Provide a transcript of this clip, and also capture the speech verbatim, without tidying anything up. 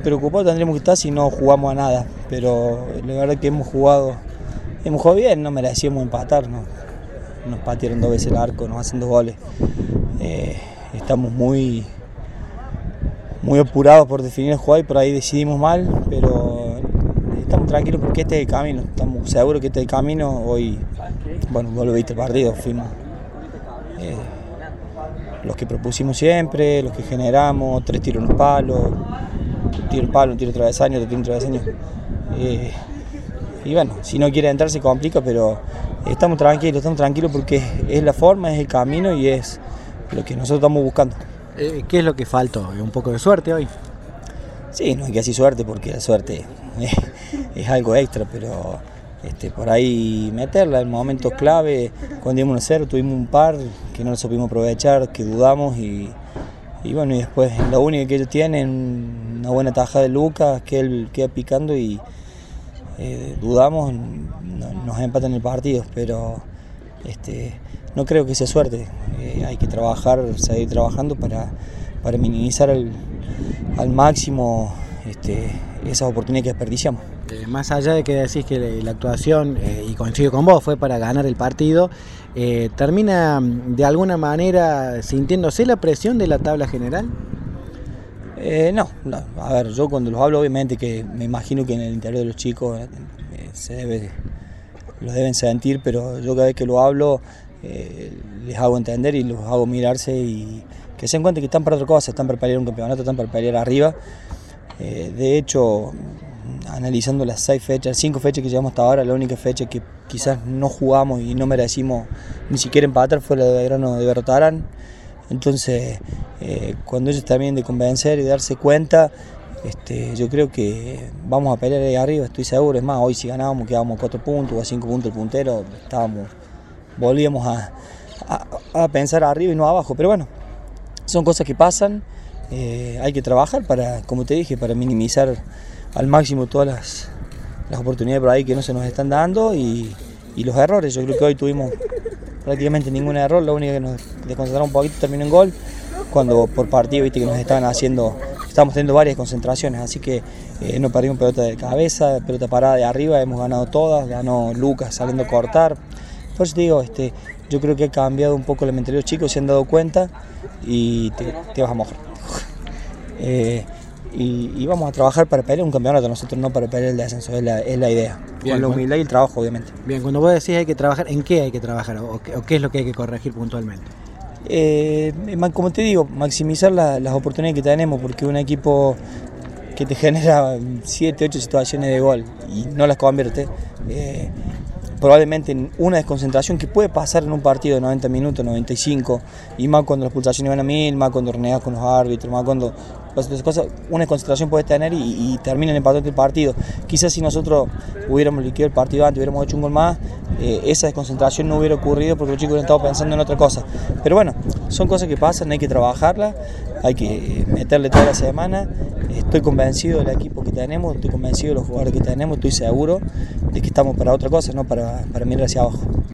preocupados tendríamos que estar si no jugamos a nada, pero la verdad que hemos jugado, hemos jugado bien, no merecíamos empatar, ¿no? Nos patearon dos veces el arco, nos hacen dos goles. Eh, estamos muy, muy apurados por definir el juego y por ahí decidimos mal, pero estamos tranquilos porque este es el camino, estamos seguros que este es el camino. Hoy, bueno, vos lo viste el partido, fuimos eh, los que propusimos siempre, los que generamos, tres tiros en los palos, un tiro en palo, un tiro travesaño, otro tiro en travesaño. Eh, y bueno, si no quiere entrar se complica, pero estamos tranquilos, estamos tranquilos porque es la forma, es el camino y es lo que nosotros estamos buscando. Eh, ¿Qué es lo que faltó? ¿Un poco de suerte hoy? Sí, no hay que decir suerte porque la suerte es, es algo extra, pero este, por ahí meterla en momentos clave, cuando íbamos a cero tuvimos un par que no lo supimos aprovechar, que dudamos y, y bueno, y después lo único que ellos tienen, una buena tajada de Lucas, que él queda picando y eh, dudamos, no, nos empatan el partido, pero este, no creo que sea suerte, eh, hay que trabajar, seguir trabajando para, para minimizar al, al máximo este, esas oportunidades que desperdiciamos. Eh, más allá de que decís que la, la actuación, eh, y coincido con vos, fue para ganar el partido, eh, ¿termina de alguna manera sintiéndose la presión de la tabla general? Eh, no, no, a ver, yo cuando los hablo obviamente que me imagino que en el interior de los chicos eh, se debe, lo deben sentir, pero yo cada vez que lo hablo eh, les hago entender y los hago mirarse y que se den cuenta que están para otra cosa, están para pelear un campeonato, están para pelear arriba. Eh, de hecho, analizando las seis fechas, cinco fechas que llevamos hasta ahora, la única fecha que quizás no jugamos y no merecimos ni siquiera empatar fue la de Belgrano de Berrotarán. Entonces, eh, cuando ellos también de convencer y de darse cuenta, este, yo creo que vamos a pelear ahí arriba, estoy seguro. Es más, hoy si ganábamos quedábamos a cuatro puntos o a cinco puntos el puntero, estábamos, volvíamos a, a, a pensar arriba y no abajo. Pero bueno, son cosas que pasan, eh, hay que trabajar para, como te dije, para minimizar al máximo todas las, las oportunidades por ahí que no se nos están dando y, y los errores. Yo creo que hoy tuvimos prácticamente ningún error, lo único que nos desconcentramos un poquito terminó en gol, cuando por partido viste que nos estaban haciendo, estábamos teniendo varias concentraciones, así que eh, no perdimos pelota de cabeza, pelota parada de arriba, hemos ganado todas, ganó Lucas saliendo a cortar. Por eso te digo, este, yo creo que ha cambiado un poco la mentalidad de los chicos, se han dado cuenta y te, te vas a mojar. eh, Y, y vamos a trabajar para pelear un campeonato, nosotros no para pelear el descenso, es la, es la idea. Bien, con la humildad y el trabajo, obviamente. Bien, cuando vos decís hay que trabajar, ¿en qué hay que trabajar o qué, o qué es lo que hay que corregir puntualmente? Eh, como te digo, maximizar la, las oportunidades que tenemos, porque un equipo que te genera siete, ocho situaciones de gol y no las convierte, eh, probablemente en una desconcentración que puede pasar en un partido de noventa minutos, noventa y cinco, y más cuando las pulsaciones van a mil, más cuando renegas con los árbitros, más cuando esas cosas, una desconcentración puedes tener y, y termina empatando el partido. Quizás si nosotros hubiéramos liquidado el partido antes, hubiéramos hecho un gol más, eh, esa desconcentración no hubiera ocurrido porque los chicos hubieran estado pensando en otra cosa. Pero bueno, son cosas que pasan, hay que trabajarlas, hay que meterle toda la semana. Estoy convencido del equipo que tenemos, estoy convencido de los jugadores que tenemos, estoy seguro de que estamos para otra cosa, no para, para mirar hacia abajo.